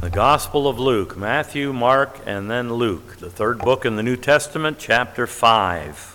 The Gospel of Luke, Matthew, Mark, and then Luke, the third book in the New Testament, chapter 5.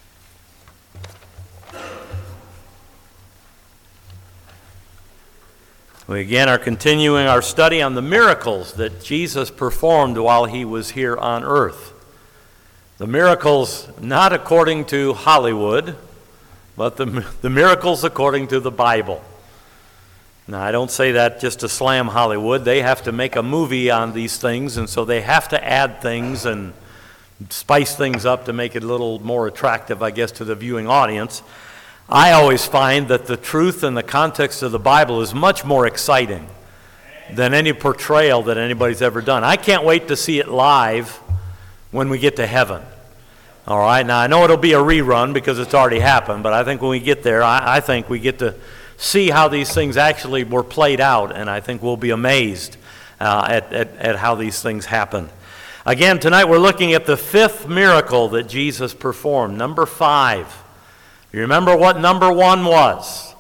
We again are continuing our study on the miracles that Jesus performed while he was here on earth. The miracles not according to Hollywood, but the miracles according to the Bible. Now, I don't say that just to slam Hollywood. They have to make a movie on these things, and so they have to add things and spice things up to make it a little more attractive, I guess, to the viewing audience. I always find that the truth and the context of the Bible is much more exciting than any portrayal that anybody's ever done. I can't wait to see it live when we get to heaven. All right, now I know it'll be a rerun because it's already happened, but I think when we get there, I think we get to see how these things actually were played out, and I think we'll be amazed at how these things happen. Again, tonight we're looking at the fifth miracle that Jesus performed, number 5. You remember what number 1 was?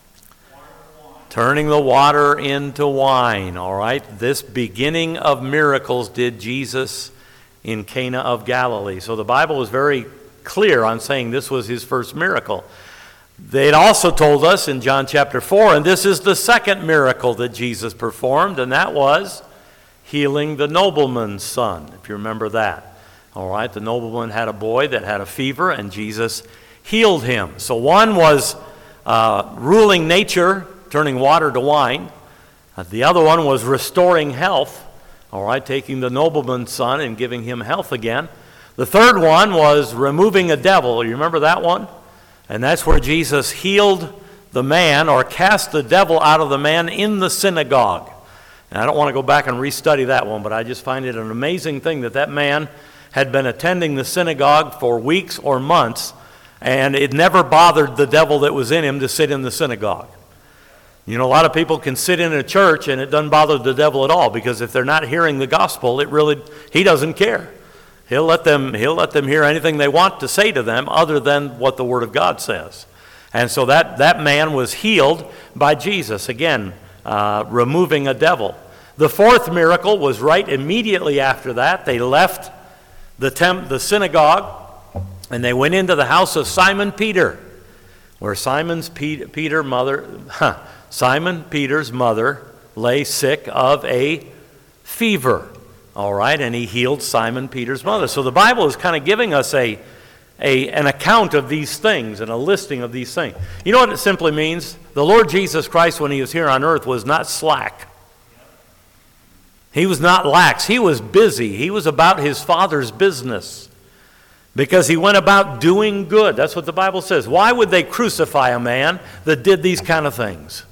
Turning the water into wine, all right? This beginning of miracles did Jesus in Cana of Galilee. So the Bible is very clear on saying this was his first miracle. They'd also told us in John chapter 4, and this is the second miracle that Jesus performed, and that was healing the nobleman's son, if you remember that. All right, the nobleman had a boy that had a fever, and Jesus healed him. So one was ruling nature, turning water to wine. The other one was restoring health, all right, taking the nobleman's son and giving him health again. The third one was removing a devil. You remember that one? And that's where Jesus healed the man or cast the devil out of the man in the synagogue. And I don't want to go back and restudy that one, but I just find it an amazing thing that man had been attending the synagogue for weeks or months, and it never bothered the devil that was in him to sit in the synagogue. You know, a lot of people can sit in a church and it doesn't bother the devil at all, because if they're not hearing the gospel, he doesn't care. He'll let them hear anything they want to say to them other than what the Word of God says. And so that man was healed by Jesus, again, removing a devil. The fourth miracle was right immediately after that. They left the synagogue and they went into the house of Simon Peter, where Simon Peter's mother lay sick of a fever. All right, and he healed Simon Peter's mother. So the Bible is kind of giving us an account of these things and a listing of these things. You know what it simply means? The Lord Jesus Christ, when he was here on earth, was not slack. He was not lax. He was busy. He was about his Father's business because he went about doing good. That's what the Bible says. Why would they crucify a man that did these kind of things?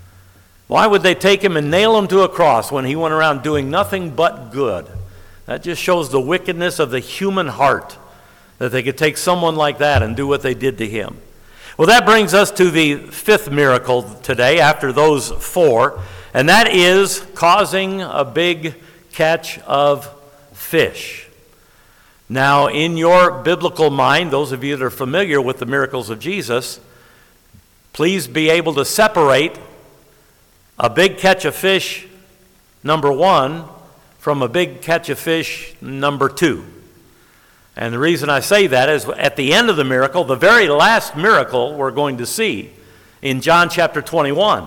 Why would they take him and nail him to a cross when he went around doing nothing but good? That just shows the wickedness of the human heart, that they could take someone like that and do what they did to him. Well, that brings us to the fifth miracle today after those 4, and that is causing a big catch of fish. Now, in your biblical mind, those of you that are familiar with the miracles of Jesus, please be able to separate a big catch of fish, number 1, from a big catch of fish, number 2. And the reason I say that is at the end of the miracle, the very last miracle we're going to see in John chapter 21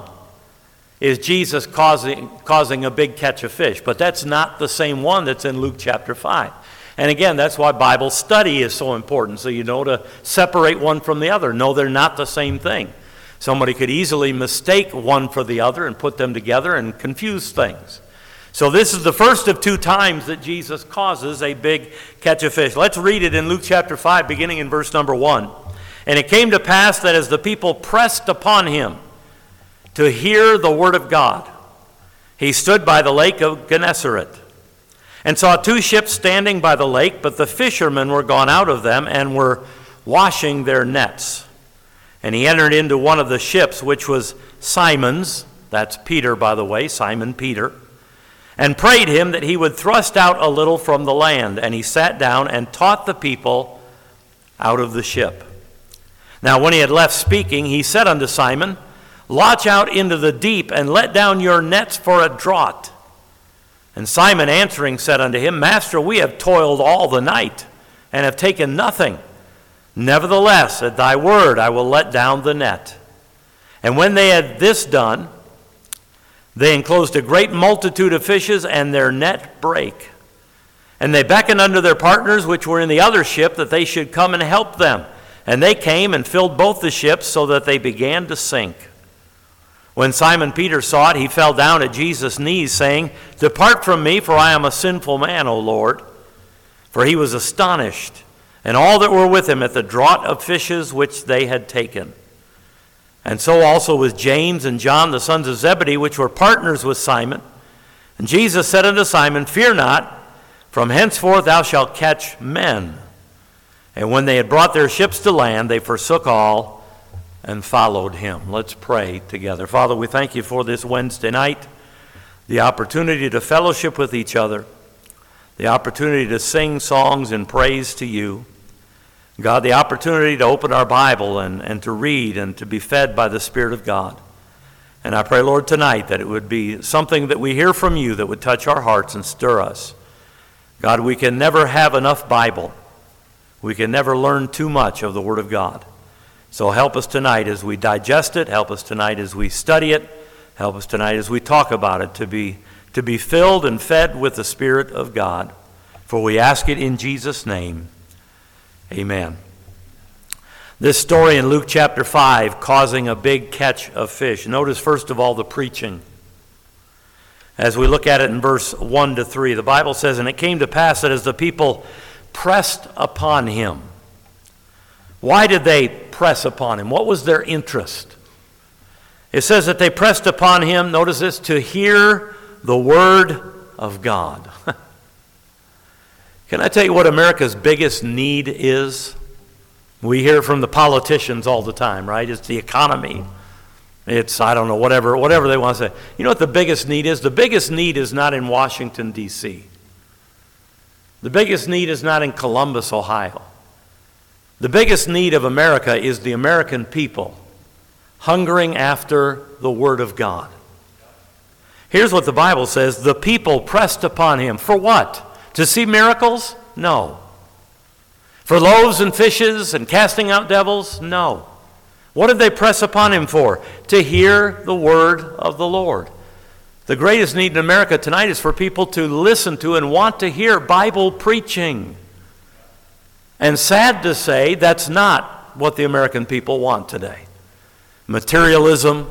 is Jesus causing a big catch of fish. But that's not the same one that's in Luke chapter 5. And again, that's why Bible study is so important, so you know to separate one from the other. No, they're not the same thing. Somebody could easily mistake one for the other and put them together and confuse things. So this is the first of 2 times that Jesus causes a big catch of fish. Let's read it in Luke chapter 5, beginning in verse number 1. And it came to pass that as the people pressed upon him to hear the word of God, he stood by the lake of Gennesaret and saw 2 ships standing by the lake, but the fishermen were gone out of them and were washing their nets. And he entered into one of the ships, which was Simon's, that's Peter, by the way, Simon Peter, and prayed him that he would thrust out a little from the land. And he sat down and taught the people out of the ship. Now when he had left speaking, he said unto Simon, Launch out into the deep and let down your nets for a draught. And Simon answering said unto him, Master, we have toiled all the night, and have taken nothing. Nevertheless, at thy word I will let down the net. And when they had this done, they enclosed a great multitude of fishes, and their net brake. And they beckoned unto their partners which were in the other ship, that they should come and help them. And they came and filled both the ships, so that they began to sink. When Simon Peter saw it, he fell down at Jesus' knees, saying, Depart from me, for I am a sinful man, O Lord. For he was astonished, and all that were with him, at the draught of fishes which they had taken. And so also was James and John, the sons of Zebedee, which were partners with Simon. And Jesus said unto Simon, Fear not, from henceforth thou shalt catch men. And when they had brought their ships to land, they forsook all and followed him. Let's pray together. Father, we thank you for this Wednesday night, the opportunity to fellowship with each other, the opportunity to sing songs in praise to you. God, the opportunity to open our Bible and to read and to be fed by the Spirit of God. And I pray, Lord, tonight that it would be something that we hear from you that would touch our hearts and stir us. God, we can never have enough Bible. We can never learn too much of the Word of God. So help us tonight as we digest it. Help us tonight as we study it. Help us tonight as we talk about it to be filled and fed with the Spirit of God. For we ask it in Jesus' name. Amen. This story in Luke chapter 5, causing a big catch of fish. Notice first of all the preaching. As we look at it in verse 1 to 3, the Bible says, And it came to pass that as the people pressed upon him. Why did they press upon him? What was their interest? It says that they pressed upon him, notice this, to hear the word of God. Can I tell you what America's biggest need is? We hear from the politicians all the time, right? It's the economy. It's, I don't know, whatever they want to say. You know what the biggest need is? The biggest need is not in Washington, D.C. The biggest need is not in Columbus, Ohio. The biggest need of America is the American people hungering after the Word of God. Here's what the Bible says. The people pressed upon him. For what? To see miracles? No. For loaves and fishes and casting out devils? No. What did they press upon him for? To hear the word of the Lord. The greatest need in America tonight is for people to listen to and want to hear Bible preaching. And sad to say, that's not what the American people want today. Materialism,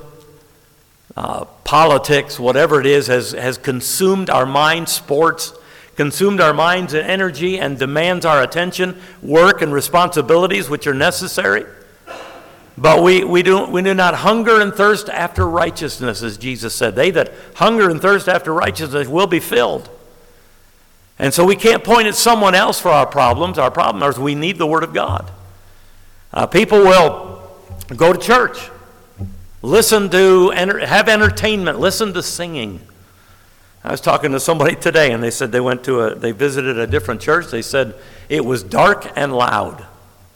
politics, whatever it is, has consumed our minds. Sports consumed our minds and energy and demands our attention, work and responsibilities which are necessary. But we do not hunger and thirst after righteousness, as Jesus said. They that hunger and thirst after righteousness will be filled. And so we can't point at someone else for our problems. Our problem is we need the Word of God. People will go to church, listen to, have entertainment, listen to singing. I was talking to somebody today, and they said they visited a different church. They said it was dark and loud.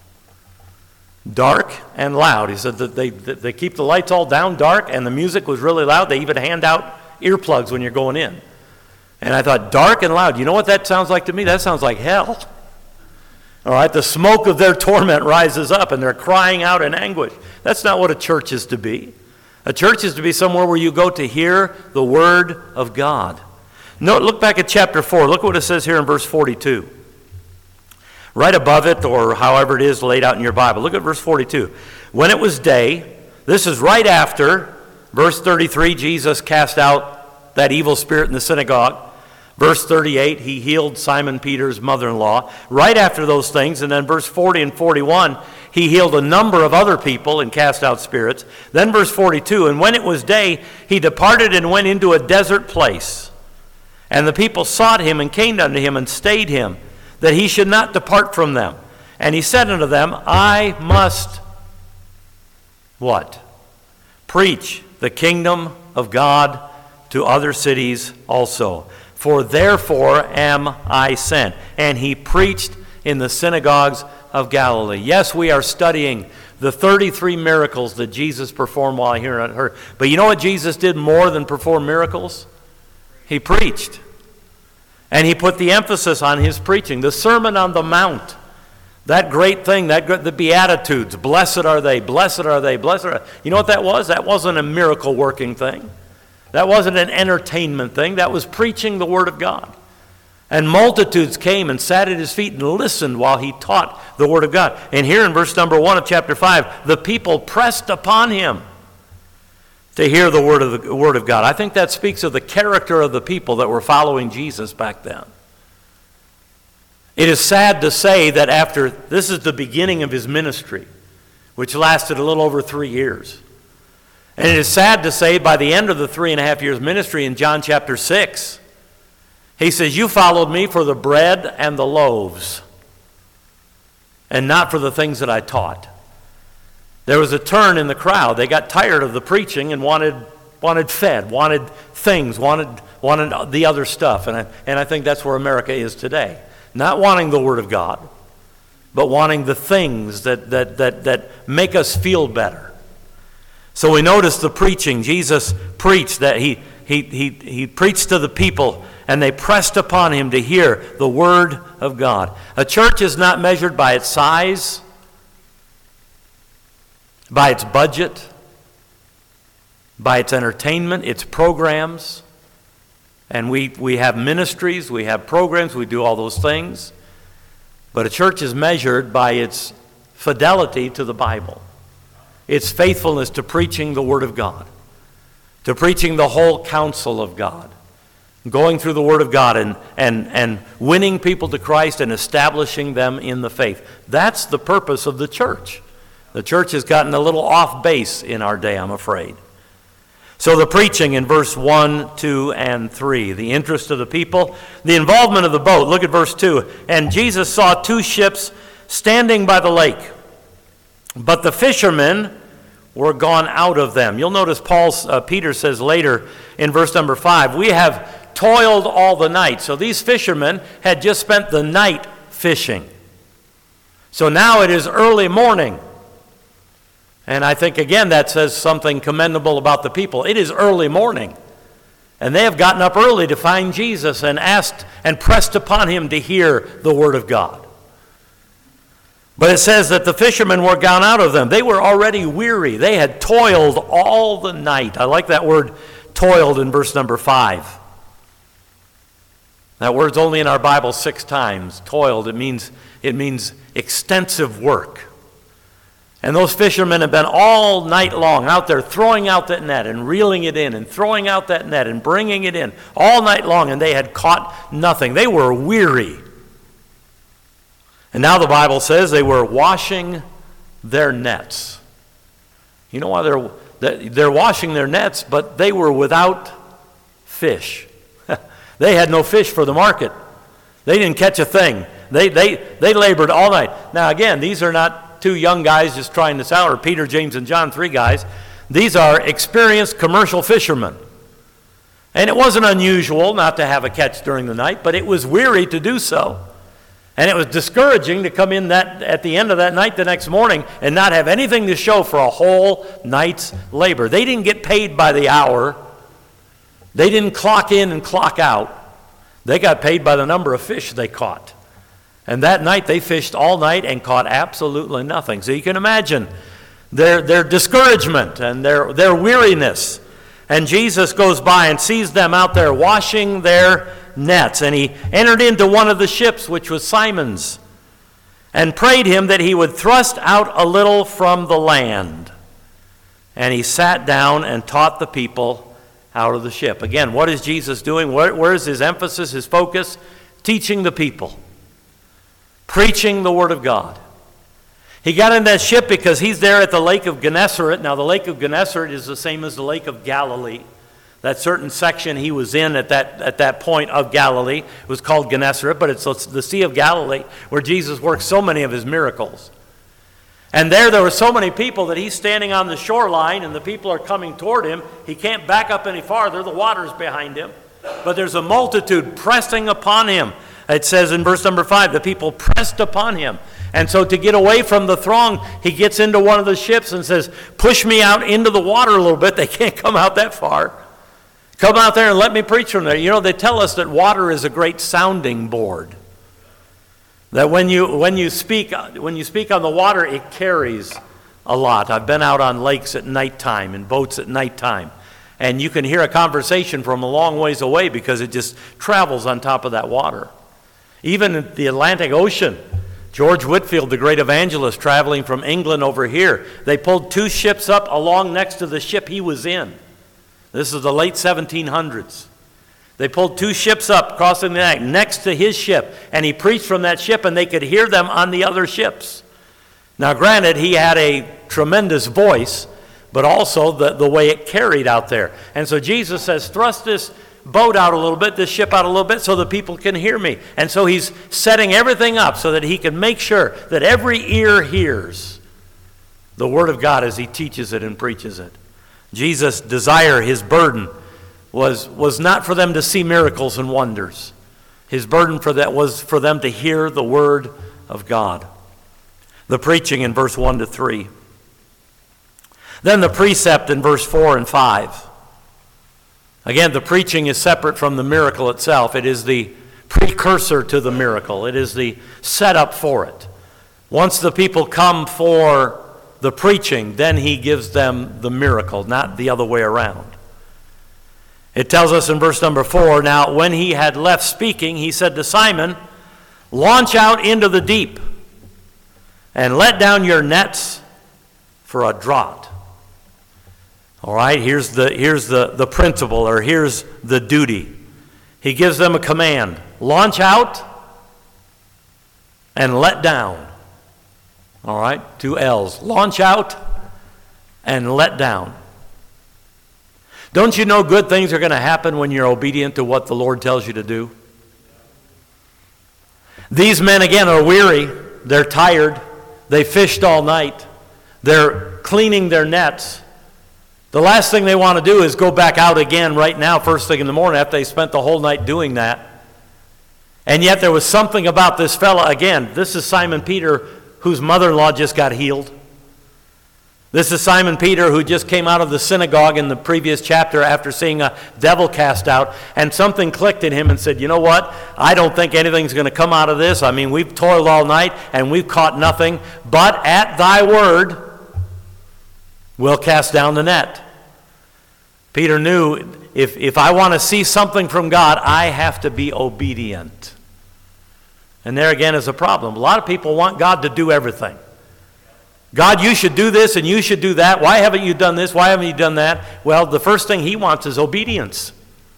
Dark and loud. He said that they keep the lights all down dark, and the music was really loud. They even hand out earplugs when you're going in. And I thought, dark and loud. You know what that sounds like to me? That sounds like hell. All right, the smoke of their torment rises up, and they're crying out in anguish. That's not what a church is to be. A church is to be somewhere where you go to hear the Word of God. No, look back at chapter 4. Look what it says here in verse 42. Right above it, or however it is laid out in your Bible. Look at verse 42. When it was day, this is right after verse 33, Jesus cast out that evil spirit in the synagogue. Verse 38, he healed Simon Peter's mother-in-law. Right after those things, and then verse 40 and 41, he healed a number of other people and cast out spirits. Then verse 42, and when it was day, he departed and went into a desert place. And the people sought him and came unto him and stayed him, that he should not depart from them. And he said unto them, I must, what? Preach the kingdom of God to other cities also. For therefore am I sent. And he preached in the synagogues of Galilee. Yes, we are studying the 33 miracles that Jesus performed while here on earth. But you know what Jesus did more than perform miracles? He preached. And he put the emphasis on his preaching. The Sermon on the Mount, that great thing, the Beatitudes, blessed are they, blessed are they, blessed are they. You know what that was? That wasn't a miracle-working thing. That wasn't an entertainment thing. That was preaching the Word of God. And multitudes came and sat at his feet and listened while he taught the Word of God. And here in verse number 1 of chapter 5, the people pressed upon him to hear the Word of God. I think that speaks of the character of the people that were following Jesus back then. It is sad to say that this is the beginning of his ministry, which lasted a little over 3 years. And it is sad to say by the end of the 3.5 years ministry in John chapter 6, he says, you followed me for the bread and the loaves, and not for the things that I taught. There was a turn in the crowd. They got tired of the preaching and wanted fed, wanted things, wanted the other stuff. And I think that's where America is today. Not wanting the Word of God, but wanting the things that make us feel better. So we notice the preaching. Jesus preached that he preached to the people, and they pressed upon him to hear the Word of God. A church is not measured by its size, by its budget, by its entertainment, its programs. And we have ministries, we have programs, we do all those things. But a church is measured by its fidelity to the Bible, its faithfulness to preaching the Word of God, to preaching the whole counsel of God, going through the Word of God and winning people to Christ and establishing them in the faith. That's the purpose of the church. The church has gotten a little off base in our day, I'm afraid. So the preaching in verse 1, 2, and 3, the interest of the people, the involvement of the boat. Look at verse 2. And Jesus saw 2 ships standing by the lake, but the fishermen were gone out of them. You'll notice Peter says later in verse number 5, we have toiled all the night. So these fishermen had just spent the night fishing. So now it is early morning. And I think, again, that says something commendable about the people. It is early morning. And they have gotten up early to find Jesus and asked and pressed upon him to hear the Word of God. But it says that the fishermen were gone out of them. They were already weary. They had toiled all the night. I like that word toiled in verse number 5. That word's only in our Bible 6 times. Toiled, it means extensive work. And those fishermen have been all night long out there throwing out that net and reeling it in and throwing out that net and bringing it in all night long, and they had caught nothing. They were weary. And now the Bible says they were washing their nets. You know why they're washing their nets, but they were without fish. They had no fish for the market. They didn't catch a thing. They labored all night. Now again, these are not 2 young guys just trying this out, or Peter, James, and John, 3 guys. These are experienced commercial fishermen. And it wasn't unusual not to have a catch during the night, but it was weary to do so. And it was discouraging to come in at the end of that night the next morning and not have anything to show for a whole night's labor. They didn't get paid by the hour. They didn't clock in and clock out. They got paid by the number of fish they caught. And that night they fished all night and caught absolutely nothing. So you can imagine their discouragement and their weariness. And Jesus goes by and sees them out there washing their nets. And he entered into one of the ships, which was Simon's, and prayed him that he would thrust out a little from the land. And he sat down and taught the people out of the ship. Again, what is Jesus doing? Where is his emphasis, his focus? Teaching the people. Preaching the Word of God. He got in that ship because he's there at the Lake of Gennesaret. Now, the Lake of Gennesaret is the same as the Lake of Galilee. That certain section he was in at that point of Galilee was called Gennesaret, but it's the Sea of Galilee where Jesus worked so many of his miracles. And there were so many people that he's standing on the shoreline and the people are coming toward him. He can't back up any farther. The water's behind him. But there's a multitude pressing upon him. It says in verse number 5, the people pressed upon him. And so to get away from the throng, he gets into one of the ships and says, push me out into the water a little bit. They can't come out that far. Come out there and let me preach from there. You know, they tell us that water is a great sounding board. That when you speak on the water, it carries a lot. I've been out on lakes at nighttime, in boats at nighttime, and you can hear a conversation from a long ways away because it just travels on top of that water. Even in the Atlantic Ocean, George Whitefield, the great evangelist, traveling from England over here, they pulled 2 ships up along next to the ship he was in. This is the late 1700s. They pulled 2 ships up crossing the Atlantic next to his ship, and he preached from that ship, and they could hear them on the other ships. Now, granted, he had a tremendous voice, but also the way it carried out there. And so Jesus says, thrust this boat out a little bit, this ship out a little bit, so the people can hear me. And so he's setting everything up so that he can make sure that every ear hears the Word of God as he teaches it and preaches it. Jesus' desire, his burden, was not for them to see miracles and wonders. His burden for that was for them to hear the Word of God. The preaching in verse 1 to 3. Then the precept in verse 4 and 5. Again, the preaching is separate from the miracle itself. It is the precursor to the miracle. It is the setup for it. Once the people come for the preaching, then he gives them the miracle, not the other way around. It tells us in verse number 4, now when he had left speaking, he said to Simon, launch out into the deep and let down your nets for a draught. All right, here's the principle, or here's the duty. He gives them a command. Launch out and let down. All right, 2 L's. Launch out and let down. Don't you know good things are going to happen when you're obedient to what the Lord tells you to do? These men, again, are weary. They're tired. They fished all night. They're cleaning their nets. The last thing they want to do is go back out again right now, first thing in the morning, after they spent the whole night doing that. And yet there was something about this fella. Again, this is Simon Peter, whose mother-in-law just got healed. This is Simon Peter, who just came out of the synagogue in the previous chapter after seeing a devil cast out, and something clicked in him and said, you know what? I don't think anything's going to come out of this. I mean, we've toiled all night and we've caught nothing, but at thy word, we'll cast down the net. Peter knew, if I want to see something from God, I have to be obedient. And there again is a problem. A lot of people want God to do everything. God, you should do this and you should do that. Why haven't you done this? Why haven't you done that? Well, the first thing he wants is obedience.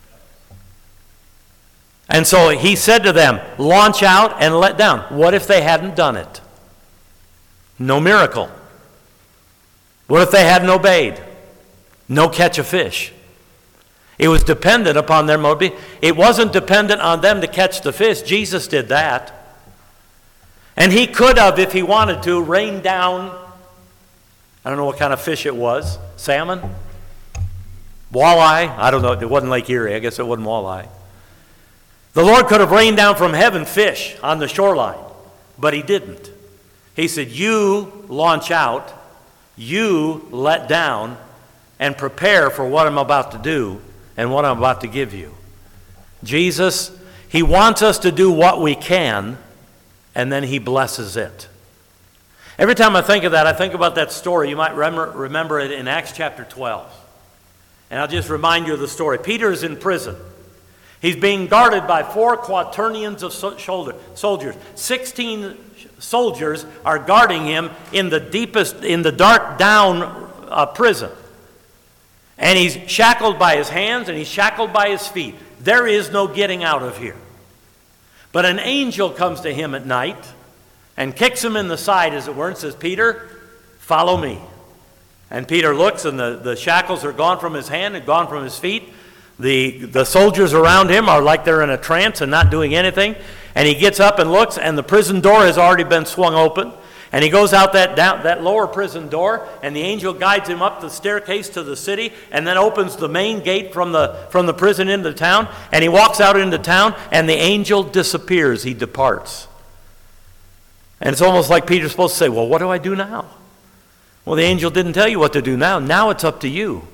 And so he said to them, launch out and let down. What if they hadn't done it? No miracle. What if they hadn't obeyed? No catch of fish. It was dependent upon their motive. It wasn't dependent on them to catch the fish. Jesus did that. And he could have, if he wanted to, rained down, I don't know what kind of fish it was, salmon, walleye, I don't know, it wasn't Lake Erie, I guess it wasn't walleye. The Lord could have rained down from heaven fish on the shoreline, but he didn't. He said, you launch out, you let down, and prepare for what I'm about to do and what I'm about to give you. Jesus, he wants us to do what we can, and then he blesses it. Every time I think of that, I think about that story. You might remember it in Acts chapter 12. And I'll just remind you of the story. Peter is in prison. He's being guarded by 4 quaternions of soldiers. 16 soldiers are guarding him in the dark down prison. And he's shackled by his hands and he's shackled by his feet. There is no getting out of here. But an angel comes to him at night and kicks him in the side, as it were, and says, Peter, follow me. And Peter looks, and the shackles are gone from his hand and gone from his feet. The soldiers around him are like they're in a trance and not doing anything. And he gets up and looks, and the prison door has already been swung open. And he goes out that lower prison door, and the angel guides him up the staircase to the city, and then opens the main gate from the prison into town, and he walks out into town, and the angel disappears. He departs. And it's almost like Peter's supposed to say, well, what do I do now? Well, the angel didn't tell you what to do now. Now it's up to you.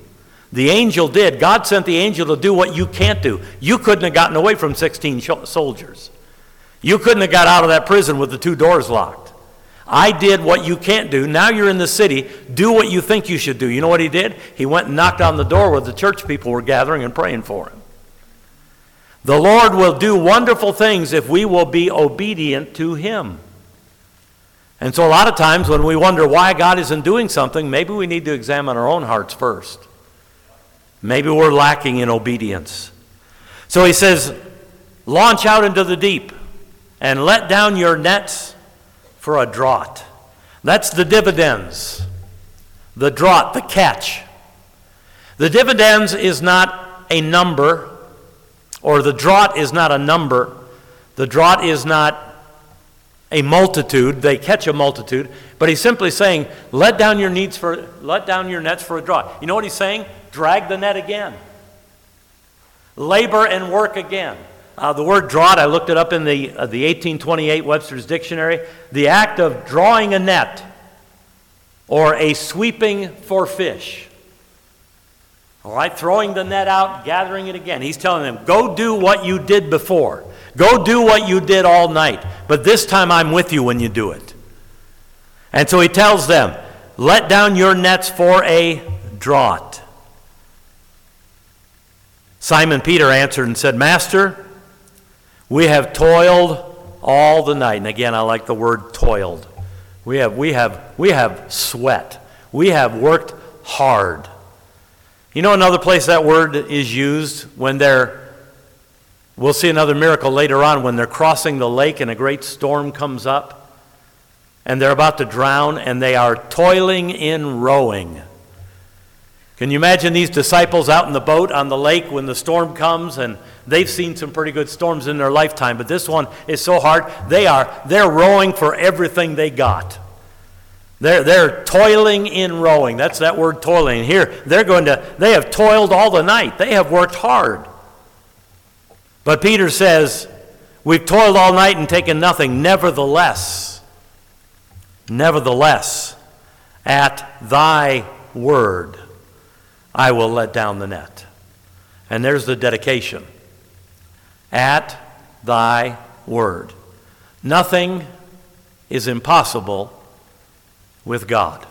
The angel did. God sent the angel to do what you can't do. You couldn't have gotten away from 16 soldiers. You couldn't have got out of that prison with the 2 doors locked. I did what you can't do. Now you're in the city. Do what you think you should do. You know what he did? He went and knocked on the door where the church people were gathering and praying for him. The Lord will do wonderful things if we will be obedient to him. And so a lot of times when we wonder why God isn't doing something, maybe we need to examine our own hearts first. Maybe we're lacking in obedience. So he says, launch out into the deep and let down your nets for a draught. That's the dividends. The draught, the catch. The dividends is not a number, or the draught is not a number. The draught is not a multitude. They catch a multitude. But he's simply saying, let down your nets for a draught. You know what he's saying? Drag the net again. Labor and work again. The word draught, I looked it up in the 1828 Webster's Dictionary. The act of drawing a net or a sweeping for fish. All right, throwing the net out, gathering it again. He's telling them, go do what you did before. Go do what you did all night. But this time I'm with you when you do it. And so he tells them, let down your nets for a draught. Simon Peter answered and said, Master, we have toiled all the night. And again, I like the word toiled. We have sweat. We have worked hard. You know another place that word is used when we'll see another miracle later on when they're crossing the lake and a great storm comes up and they're about to drown and they are toiling in rowing. Can you imagine these disciples out in the boat on the lake when the storm comes? And they've seen some pretty good storms in their lifetime, but this one is so hard. They're rowing for everything they got. They're toiling in rowing. That's that word toiling. Here they have toiled all the night. They have worked hard. But Peter says, we've toiled all night and taken nothing. Nevertheless, at thy word, I will let down the net. And there's the dedication. At thy word. Nothing is impossible with God.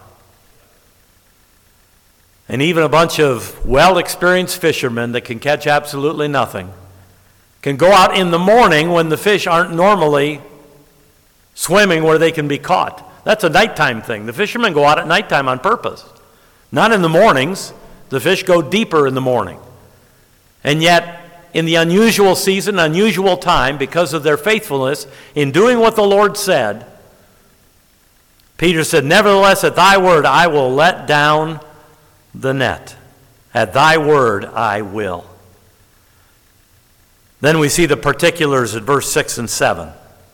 And even a bunch of well-experienced fishermen that can catch absolutely nothing can go out in the morning when the fish aren't normally swimming where they can be caught. That's a nighttime thing. The fishermen go out at nighttime on purpose. Not in the mornings. The fish go deeper in the morning. And yet, in the unusual season, unusual time, because of their faithfulness in doing what the Lord said, Peter said, nevertheless, at thy word I will let down the net. At thy word I will. Then we see the particulars at verse 6 and 7.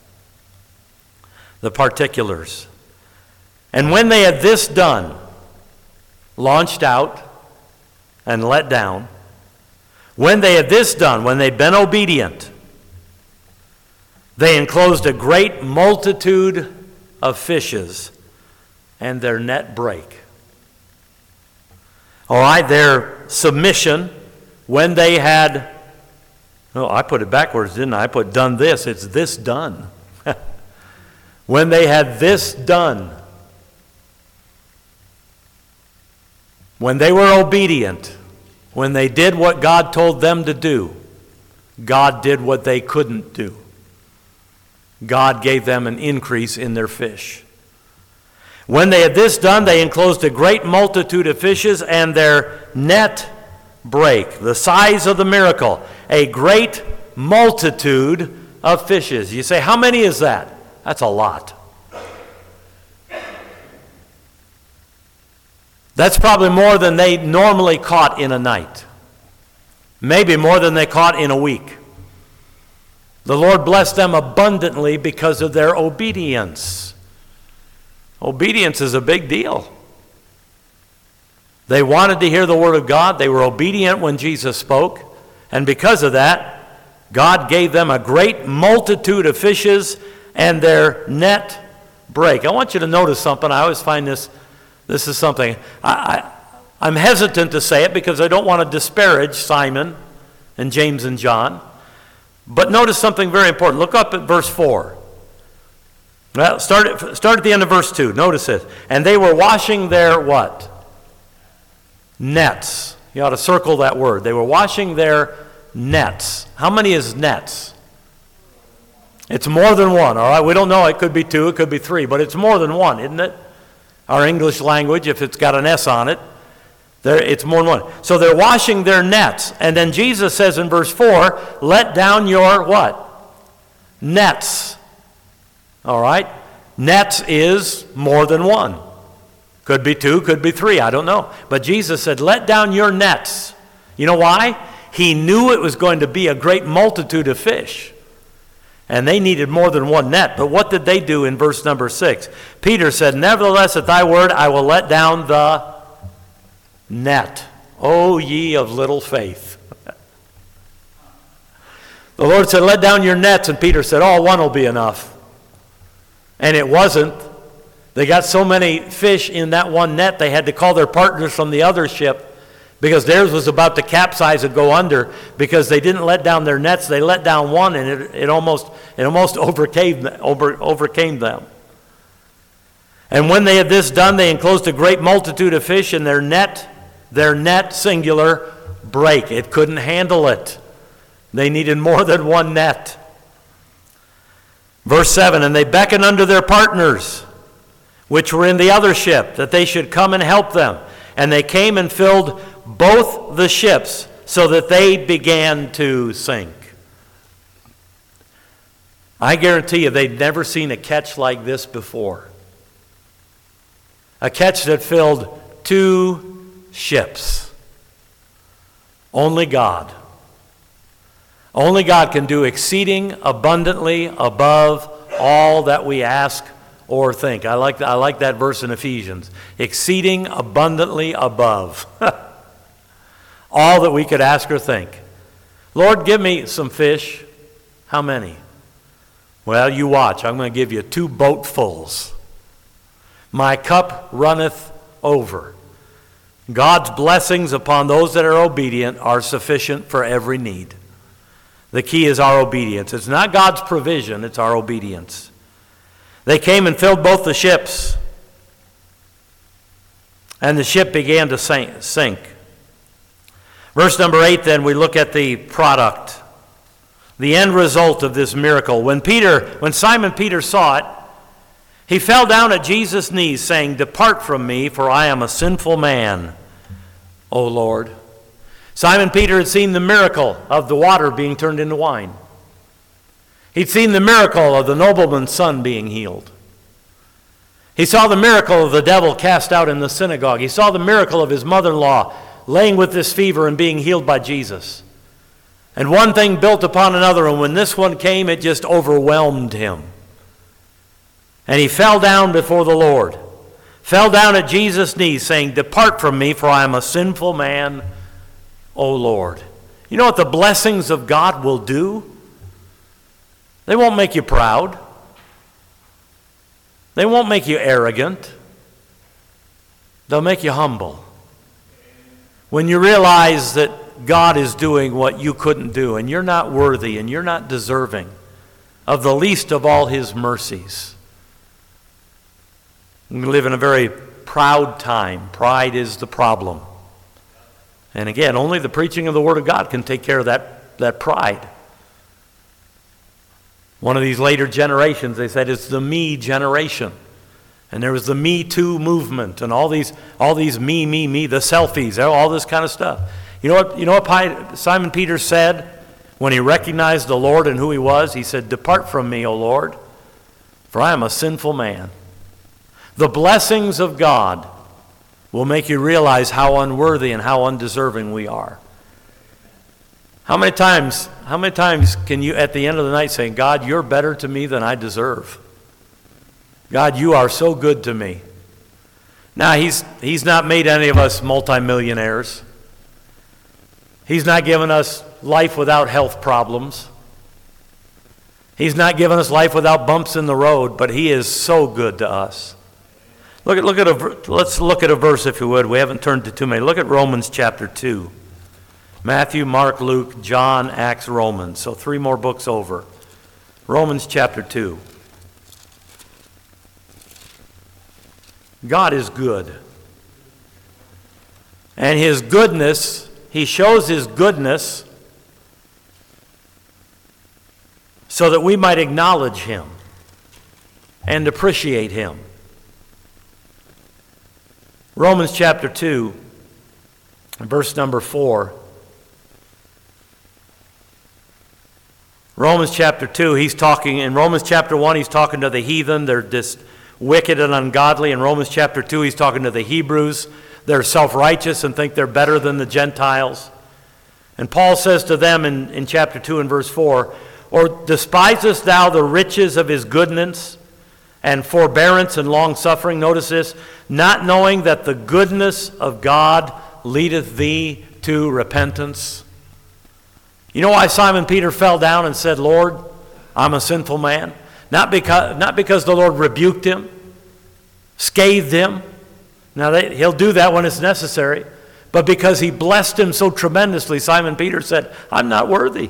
The particulars. And when they had this done, launched out and let down, when they had this done, when they'd been obedient, they enclosed a great multitude of fishes, and their net brake. All right, their submission, when they had, I put it backwards, didn't I? I put done this, it's this done. When they had this done, when they were obedient, when they did what God told them to do, God did what they couldn't do. God gave them an increase in their fish. When they had this done, they enclosed a great multitude of fishes, and their net brake. The size of the miracle, a great multitude of fishes. You say, how many is that? That's a lot. That's probably more than they normally caught in a night. Maybe more than they caught in a week. The Lord blessed them abundantly because of their obedience. Obedience is a big deal. They wanted to hear the word of God. They were obedient when Jesus spoke. And because of that, God gave them a great multitude of fishes, and their net brake. I want you to notice something. I always find this is something. I I'm hesitant to say it because I don't want to disparage Simon and James and John. But notice something very important. Look up at verse 4. Well, start at the end of verse 2. Notice it. And they were washing their what? Nets. You ought to circle that word. They were washing their nets. How many is nets? It's more than one, all right? We don't know. It could be 2, it could be 3, but it's more than one, isn't it? Our English language, if it's got an S on it, it's more than one. So they're washing their nets. And then Jesus says in verse 4, let down your what? Nets. All right? Nets is more than one. Could be 2, could be 3, I don't know. But Jesus said, let down your nets. You know why? He knew it was going to be a great multitude of fish. And they needed more than one net. But what did they do in verse number 6? Peter said, nevertheless, at thy word, I will let down the net. O ye of little faith. The Lord said, let down your nets. And Peter said, oh, one will be enough. And it wasn't. They got so many fish in that one net, they had to call their partners from the other ship because theirs was about to capsize and go under because they didn't let down their nets. They let down one, and it almost overcame them. And when they had this done, they enclosed a great multitude of fish, and their net, singular, brake. It couldn't handle it. They needed more than one net. Verse 7, and they beckoned unto their partners, which were in the other ship, that they should come and help them. And they came and filled both the ships, so that they began to sink. I guarantee you they'd never seen a catch like this before. A catch that filled 2 ships. Only God. Only God can do exceeding abundantly above all that we ask or think. I like that verse in Ephesians. Exceeding abundantly above all that we could ask or think. Lord, give me some fish. How many? Well, you watch. I'm going to give you 2 boatfuls. My cup runneth over. God's blessings upon those that are obedient are sufficient for every need. The key is our obedience. It's not God's provision, it's our obedience. They came and filled both the ships, and the ship began to sink. Verse number 8, then, we look at the product, the end result of this miracle. When Simon Peter saw it, he fell down at Jesus' knees, saying, depart from me, for I am a sinful man, O Lord. Simon Peter had seen the miracle of the water being turned into wine. He'd seen the miracle of the nobleman's son being healed. He saw the miracle of the devil cast out in the synagogue. He saw the miracle of his mother-in-law laying with this fever and being healed by Jesus. And one thing built upon another, and when this one came, it just overwhelmed him. And he fell down before the Lord, fell down at Jesus' knees, saying, depart from me, for I am a sinful man, O Lord. You know what the blessings of God will do? They won't make you proud. They won't make you arrogant. They'll make you humble. When you realize that God is doing what you couldn't do, and you're not worthy, and you're not deserving of the least of all His mercies. We live in a very proud time. Pride is the problem. And again, only the preaching of the Word of God can take care of that pride. One of these later generations, they said it's the me generation. And there was the Me Too movement and all these me, the selfies, all this kind of stuff. You know what Simon Peter said when he recognized the Lord and who He was? He said, depart from me, O Lord, for I am a sinful man. The blessings of God will make you realize how unworthy and how undeserving we are. How many times can you at the end of the night say, God, you're better to me than I deserve? God, you are so good to me. Now, he's not made any of us multimillionaires. He's not given us life without health problems. He's not given us life without bumps in the road, but He is so good to us. Let's look at a verse, if you would. We haven't turned to too many. Look at Romans chapter 2. Matthew, Mark, Luke, John, Acts, Romans. So 3 more books over. Romans chapter 2. God is good. And His goodness, He shows His goodness so that we might acknowledge Him and appreciate Him. Romans chapter 2, verse number 4. Romans chapter 2, he's talking, in Romans chapter 1, he's talking to the heathen. They're just wicked and ungodly. In Romans chapter 2, he's talking to the Hebrews. They're self-righteous and think they're better than the Gentiles. And Paul says to them in chapter 2 and verse 4, "Or despisest thou the riches of His goodness and forbearance and long-suffering," notice this, "not knowing that the goodness of God leadeth thee to repentance?" You know why Simon Peter fell down and said, "Lord, I'm a sinful man"? Not because the Lord rebuked him, scathed him. Now, He'll do that when it's necessary. But because He blessed him so tremendously, Simon Peter said, "I'm not worthy."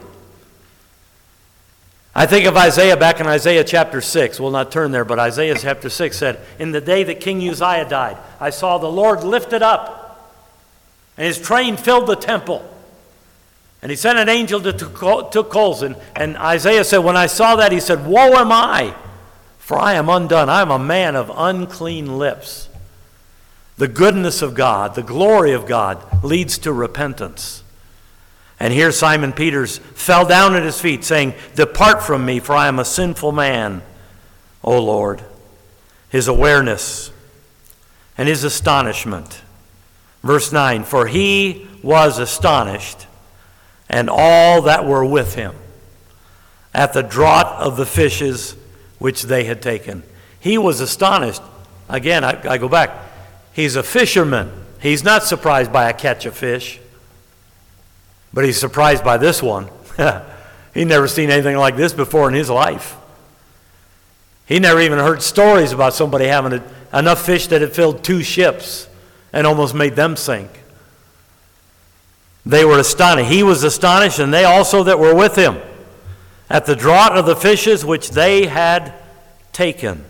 I think of Isaiah back in Isaiah chapter 6. We'll not turn there, but Isaiah chapter 6 said, "In the day that King Uzziah died, I saw the Lord lifted up, and His train filled the temple. And He sent an angel that took coals." And Isaiah said, when I saw that, he said, "Woe am I, for I am undone. I am a man of unclean lips." The goodness of God, the glory of God leads to repentance. And here Simon Peter fell down at His feet, saying, "Depart from me, for I am a sinful man, O Lord." His awareness and his astonishment. Verse 9, "For he was astonished, and all that were with him, at the draught of the fishes which they had taken." He was astonished. Again, I go back. He's a fisherman. He's not surprised by a catch of fish, but he's surprised by this one. He'd never seen anything like this before in his life. He never even heard stories about somebody having enough fish that it filled 2 ships and almost made them sink. They were astonished. He was astonished, and they also that were with him, at the draught of the fishes which they had taken.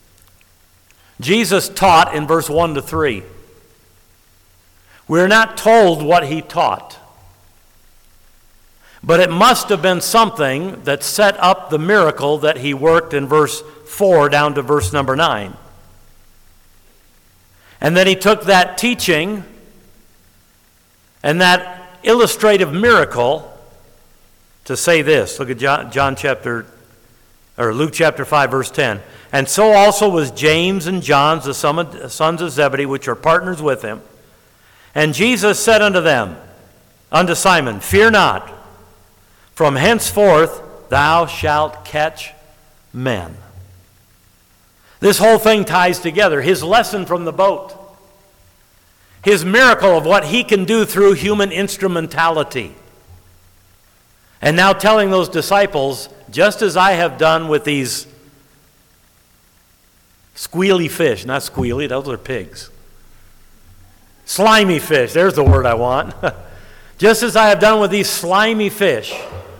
Jesus taught in verse 1 to 3. We're not told what He taught, but it must have been something that set up the miracle that He worked in verse 4 down to verse number 9. And then He took that teaching and that illustrative miracle to say this. Look at Luke chapter 5, verse 10. "And so also was James and John, the sons of Zebedee, which are partners with him. And Jesus said unto Simon, Fear not, from henceforth thou shalt catch men." This whole thing ties together. His lesson from the boat, His miracle of what He can do through human instrumentality, and now telling those disciples, just as I have done with these squealy fish, not squealy, those are pigs. Slimy fish, there's the word I want. Just as I have done with these slimy fish,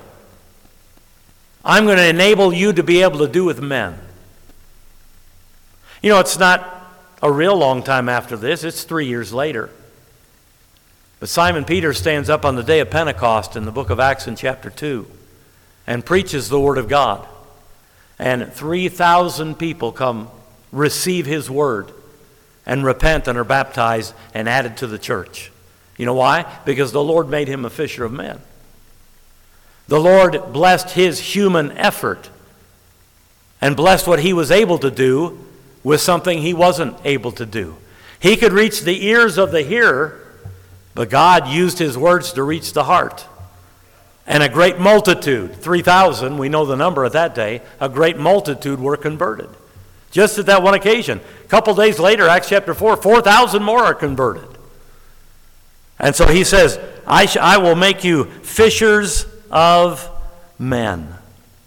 I'm going to enable you to be able to do with men. You know, it's not a real long time after this. It's 3 years later. But Simon Peter stands up on the day of Pentecost in the book of Acts in chapter 2 and preaches the Word of God. And 3,000 people come receive His Word and repent and are baptized and added to the church. You know why? Because the Lord made him a fisher of men. The Lord blessed his human effort and blessed what he was able to do with something he wasn't able to do. He could reach the ears of the hearer, but God used His words to reach the heart. And a great multitude, 3,000, we know the number at that day, a great multitude were converted. Just at that one occasion. A couple days later, Acts chapter 4, 4,000 more are converted. And so He says, I will make you fishers of men.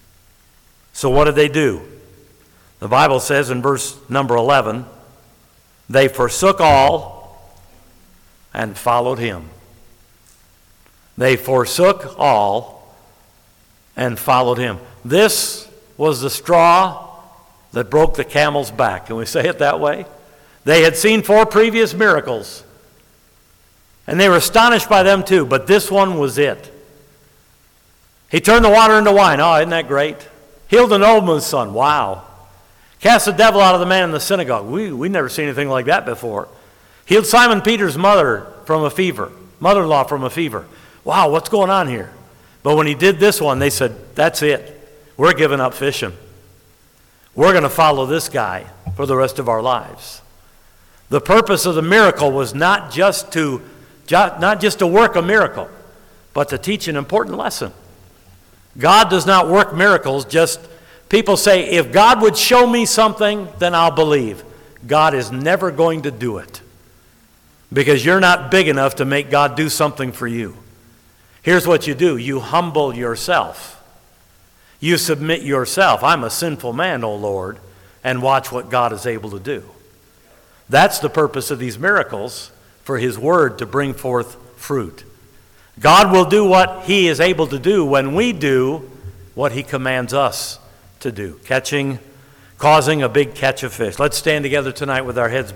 So what did they do? The Bible says in verse number 11, They forsook all and followed him. They forsook all and followed him. This was the straw that broke the camel's back. Can we say it that way? They had seen 4 previous miracles, and they were astonished by them too, but this one was it. He turned the water into wine. Oh, isn't that great? Healed an old man's son. Wow. Cast the devil out of the man in the synagogue. We never seen anything like that before. Healed Simon Peter's mother from a fever. Mother-in-law from a fever. Wow, what's going on here? But when he did this one, they said, that's it. We're giving up fishing. We're going to follow this guy for the rest of our lives. The purpose of the miracle was not just to work a miracle, but to teach an important lesson. God does not work miracles just, people say, if God would show me something, then I'll believe. God is never going to do it, because you're not big enough to make God do something for you. Here's what you do. You humble yourself. You submit yourself. I'm a sinful man, O Lord, and watch what God is able to do. That's the purpose of these miracles, for his word to bring forth fruit. God will do what he is able to do when we do what he commands us to do. Causing a big catch of fish. Let's stand together tonight with our heads